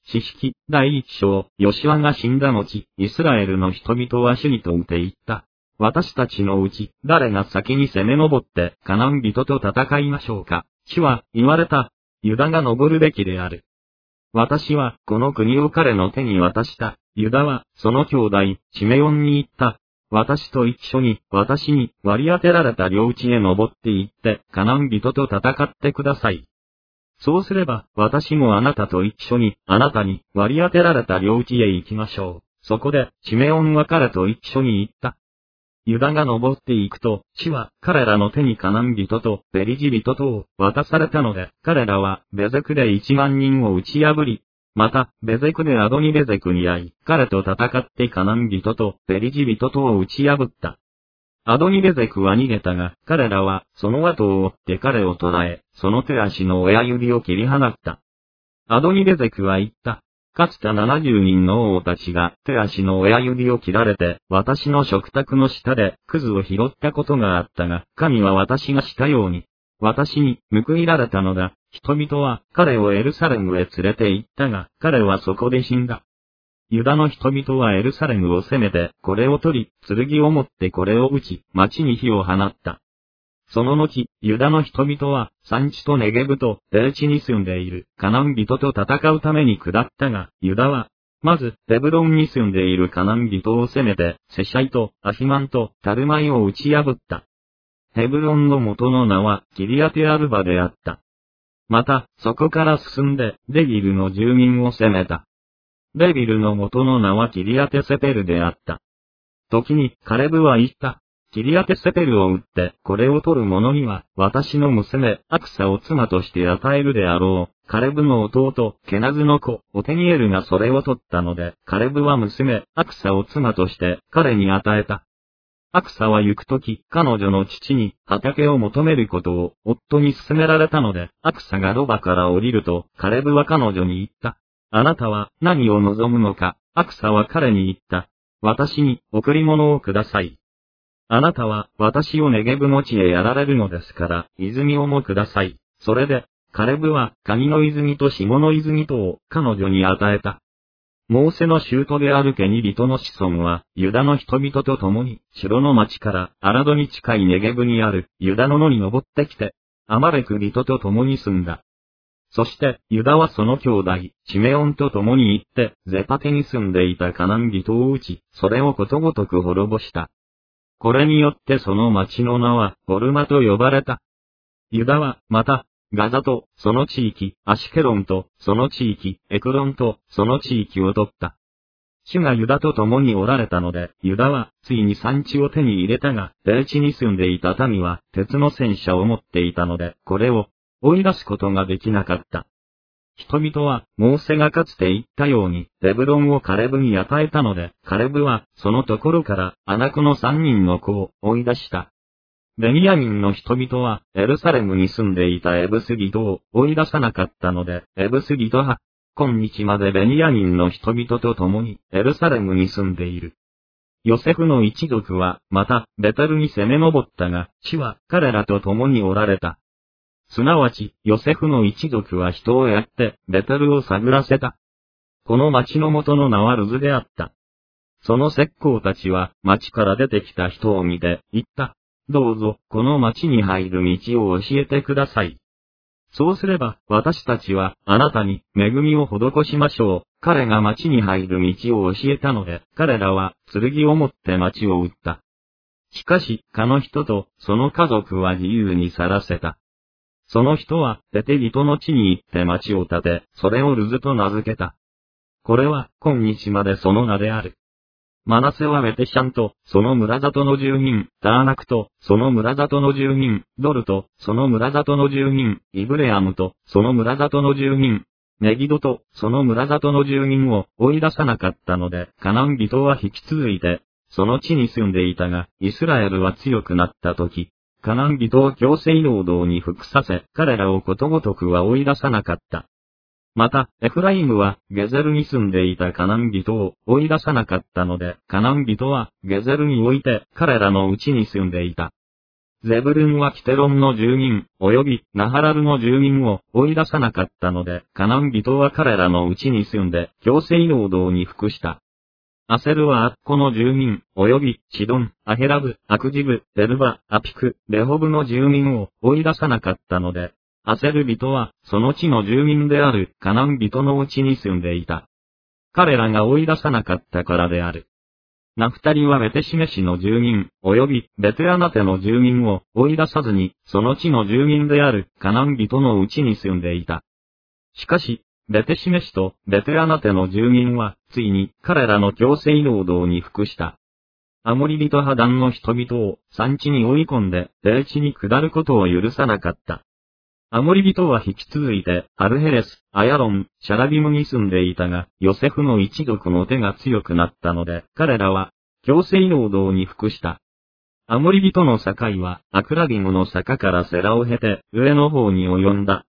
詩式第一章、ヨシュアが死んだ後、イスラエルの人々は主に問うて言った。私たちのうち、誰が先に攻め上って、カナン人と戦いましょうか。主は言われた。ユダが登るべきである。私は、この国を彼の手に渡した。ユダは、その兄弟、シメオンに言った。私と一緒に、私に割り当てられた領地へ登って行って、カナン人と戦ってください。そうすれば、私もあなたと一緒に、あなたに割り当てられた領地へ行きましょう。そこで、シメオンは彼と一緒に行った。ユダが登っていくと、主は彼らの手にカナン人とペリジ人とを渡されたので、彼らはベゼクで1万人を打ち破り、また、ベゼクでアドニベゼクに会い、彼と戦ってカナン人とペリジ人とを打ち破った。アドニベゼクは逃げたが、彼らはその後を追って彼を捕らえ、その手足の親指を切り放った。アドニベゼクは言った。かつて70人の王たちが手足の親指を切られて、私の食卓の下でクズを拾ったことがあったが、神は私がしたように、私に報いられたのだ。人々は彼をエルサレムへ連れて行ったが、彼はそこで死んだ。ユダの人々はエルサレムを攻めて、これを取り、剣を持ってこれを撃ち、町に火を放った。その後、ユダの人々は、山地とネゲブと低地に住んでいるカナン人と戦うために下ったが、ユダは、まず、ヘブロンに住んでいるカナン人を攻めて、セシャイとアヒマンとタルマイを打ち破った。ヘブロンの元の名はキリアテアルバであった。また、そこから進んで、デビルの住民を攻めた。デビルの元の名はキリアテセペルであった。時に、カレブは言った。キリアテセペルを撃って、これを取る者には、私の娘、アクサを妻として与えるであろう。カレブの弟、ケナズの子、オテニエルがそれを取ったので、カレブは娘、アクサを妻として、彼に与えた。アクサは行くとき、彼女の父に、畑を求めることを、夫に勧められたので、アクサがロバから降りると、カレブは彼女に言った。あなたは、何を望むのか。アクサは彼に言った。私に、贈り物をください。あなたは、私をネゲブの地へやられるのですから、泉をもください。それで、カレブは、カニの泉とシモの泉とを、彼女に与えた。モーセの舅であるケニ人の子孫は、ユダの人々と共に、城の町から、アラドに近いネゲブにある、ユダの野に登ってきて、アマレク人と共に住んだ。そして、ユダはその兄弟、シメオンと共に行って、ゼパテに住んでいたカナン人を撃ち、それをことごとく滅ぼした。これによってその町の名は、ホルマと呼ばれた。ユダは、また、ガザと、その地域、アシュケロンと、その地域、エクロンと、その地域を取った。主がユダと共におられたので、ユダは、ついに山地を手に入れたが、低地に住んでいた民は、鉄の戦車を持っていたので、これを、追い出すことができなかった。人々は、モーセがかつて言ったように、ヘブロンをカレブに与えたので、カレブは、そのところから、アナクの3人の子を追い出した。ベニヤミンの人々は、エルサレムに住んでいたエブス人を追い出さなかったので、エブス人は、今日までベニヤミンの人々と共に、エルサレムに住んでいる。ヨセフの一族は、また、ベテルに攻め上ったが、主は、彼らと共におられた。すなわち、ヨセフの一族は人をやって、ベテルを探らせた。この町の元の名はルズであった。その石膏たちは、町から出てきた人を見て、言った。どうぞ、この町に入る道を教えてください。そうすれば、私たちは、あなたに、恵みを施しましょう。彼が町に入る道を教えたので、彼らは、剣を持って町を撃った。しかし、かの人と、その家族は自由に去らせた。その人は、テテ人の地に行って町を建て、それをルズと名付けた。これは、今日までその名である。マナセはベテシャンと、その村里の住民、ターナクと、その村里の住民、ドルと、その村里の住民、イブレアムと、その村里の住民、メギドと、その村里の住民を追い出さなかったので、カナン人は引き続いて、その地に住んでいたが、イスラエルは強くなったとき、カナン人を強制労働に服させ、彼らをことごとくは追い出さなかった。また、エフライムは、ゲゼルに住んでいたカナン人を追い出さなかったので、カナン人は、ゲゼルに置いて、彼らのうちに住んでいた。 ゼブルンはキテロンの住民、及びナハラルの住民を追い出さなかったので、カナン人は彼らのうちに住んで、強制労働に服した。アセルはアッコの住民、及びシドン、アヘラブ、アクジブ、ベルバ、アピク、レホブの住民を追い出さなかったので、アセル人はその地の住民であるカナン人のうちに住んでいた。彼らが追い出さなかったからである。ナフタリはベテシメシの住民、及びベテアナテの住民を追い出さずに、その地の住民であるカナン人のうちに住んでいた。しかし、ベテシメシとベテアナテの住民は、ついに彼らの強制労働に服した。アモリ人派団の人々を産地に追い込んで、低地に下ることを許さなかった。アモリ人は引き続いて、アルヘレス、アヤロン、シャラビムに住んでいたが、ヨセフの一族の手が強くなったので、彼らは、強制労働に服した。アモリ人の境は、アクラビムの坂からセラを経て、上の方に及んだ。